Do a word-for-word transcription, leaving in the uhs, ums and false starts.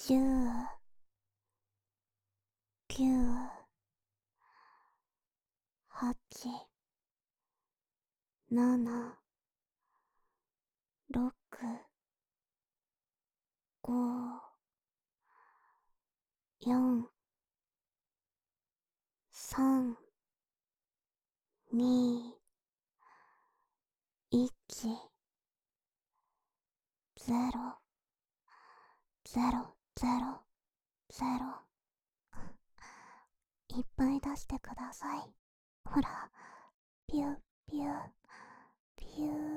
じゅう、きゅう、はち、なな、ろく、ご、よん、さん、に、いち、ゼロ、ゼロ、ゼロ、ゼロ。いっぱい出してください。ほら、ピューピュー、ピュー。